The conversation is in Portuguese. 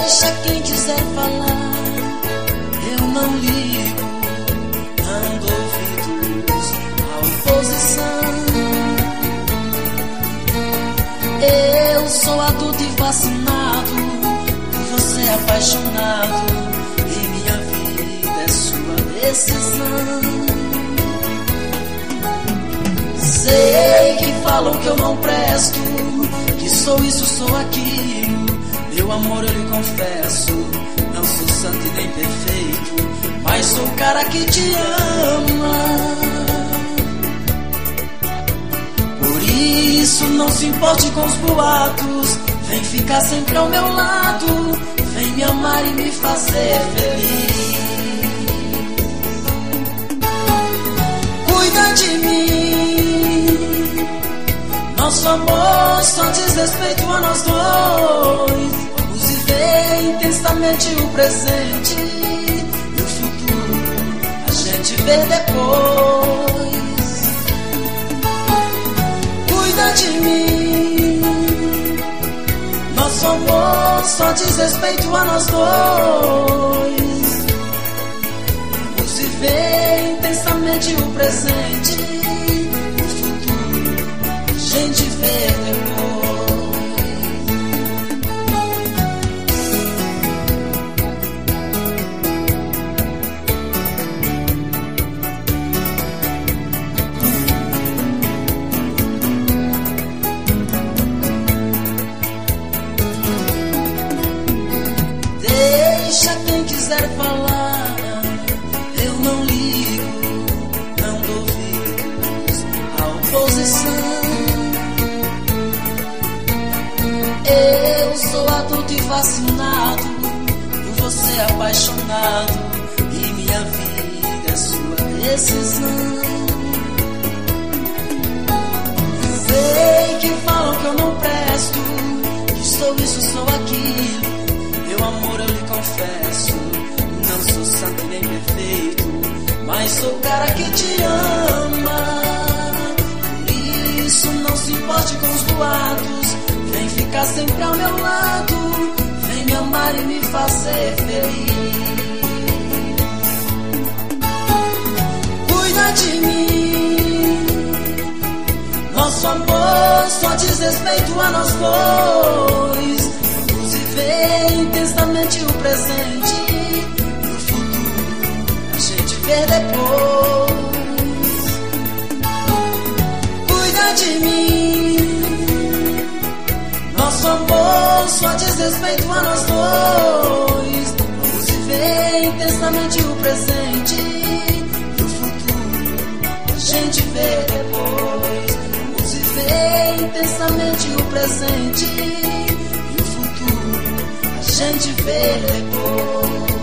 Deixa quem quiser falar, eu não ligo, não dou ouvidos à oposição. Eu sou adulto e vacinado, por você apaixonado, e minha vida é sua decisão. Sei que falam que eu não presto, que sou isso, sou aquilo. Meu amor, eu lhe confesso, não sou santo e nem perfeito, mas sou o cara que te ama. Por isso não se importe com os boatos, vem ficar sempre ao meu lado, vem me amar e me fazer feliz. Cuida de mim, nosso amor só diz respeito a nós dois. Vamos viver intensamente o presente e o futuro a gente vê depois. Cuida de mim, nosso amor só diz respeito a nós dois. Vamos viver intensamente o presente e o futuro a gente vê depois. Deixa quem quiser falar, eu não ligo, não dou ouvidos à oposição. Eu sou adulto e vacinado, por você apaixonado, e minha vida é sua decisão. Sei que falam que eu não presto, que sou isso, sou aquilo. Meu amor, eu lhe confesso, não sou santo nem perfeito, mas sou o cara que te ama. Por isso não se importe com os boatos, vem ficar sempre ao meu lado, vem me amar e me fazer feliz. Cuida de mim, nosso amor só diz respeito a nós dois. Vamos viver intensamente o presente e o futuro a gente vê depois. Cuida de mim, nosso amor só diz respeito a nós dois. Vamos viver intensamente o presente e o futuro a gente vê depois. Vamos viver intensamente o presente e o futuro a gente vê depois.